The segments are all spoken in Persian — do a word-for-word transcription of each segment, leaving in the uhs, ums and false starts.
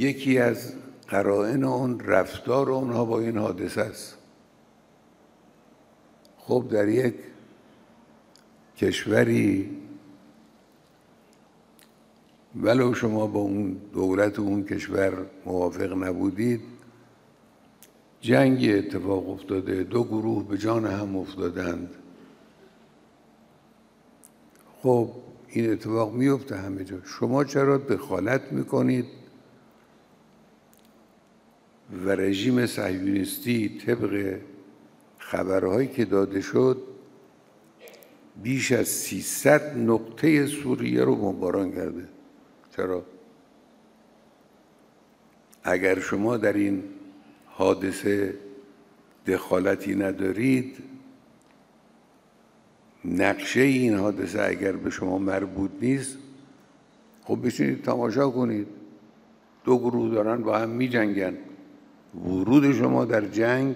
یکی از قرائن اون رفتار اونها با این حادثه است. خب در یک کشوری ولو شما با اون دولت و اون کشور موافق نبودید، جنگ اتفاق افتاده، دو گروه به جان هم افتادند. خب این اتفاق میفته همه جا. شما چرا دخالت میکنید و رژیم صهیونیستی طبق خبرهایی که داده شد بیش از سیصد نقطه سوریه رو بمباران کرده؟ چرا؟ اگر شما در این حادثه دخالتی ندارید، نقشه این حادثه اگر به شما مربوط نیست، خب بشینید تماشا کنید. دو گروه دارن با هم می جنگن. ورود شما در جنگ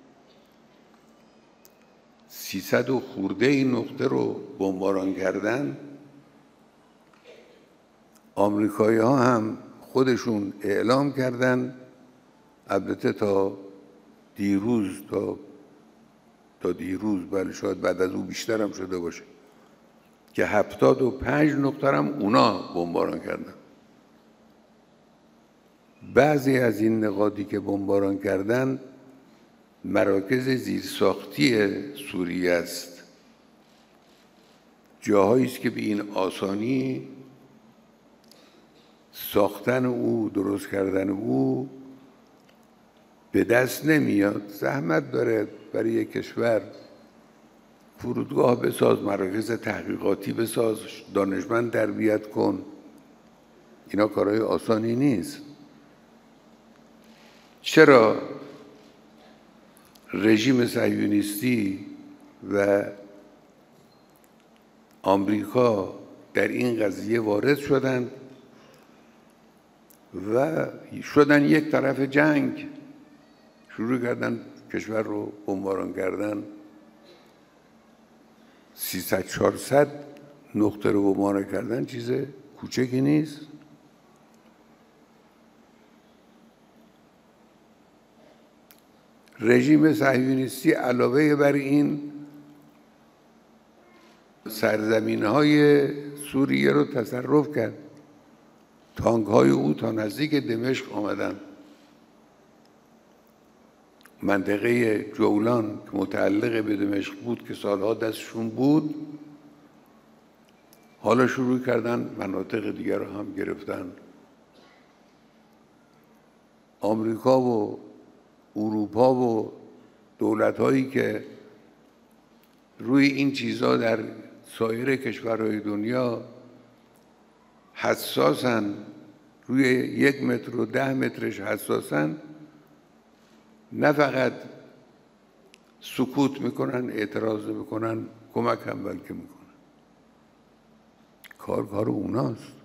سیصد و خورده این نقطه رو بمباران کردن. آمریکایی ها هم خودشون اعلام کردن، البته تا دیروز تا تا دیروز بله شاید بعد از او بیشتر هم شده باشه، که هفتاد و پنج نقطه هم اونا بمباران کردن. بعضی از این نقاطی که بمباران کردن مراکز زیرساختی سوریه است، جاهایی است که به این آسانی ساختن او، درست کردن او به دست نمیاد. زحمت داره برای یک کشور فرودگاه بساز، مراکز تحقیقاتی بساز، دانشمند تربیت کن. اینا کارهای آسانی نیست. چرا رژیم صهیونیستی و آمریکا در این قضیه وارد شدند و شدن یک طرف جنگ، شروع کردن کشور رو بمباران کردن؟ سیصد چهارصد نقطه رو بمباران کردن چیز کوچکی نیست. رژیم صهیونیستی علاوه بر این سرزمین‌های سوریه رو تصرف کرد. تانک‌های او تا نزدیک دمشق آمدن. منطقه جولان که متعلق به دمشق بود که سالها دستشون بود، حالا شروع کردن مناطق دیگر رو هم گرفتن. آمریکا و اروپا و دولت‌هایی که روی این چیزها در سایر کشورهای دنیا حساسن، روی یک متر و ده مترش حساسن، نه فقط سکوت میکنن، اعتراض میکنن، کمک هم بلکه میکنن. کار کار اوناست.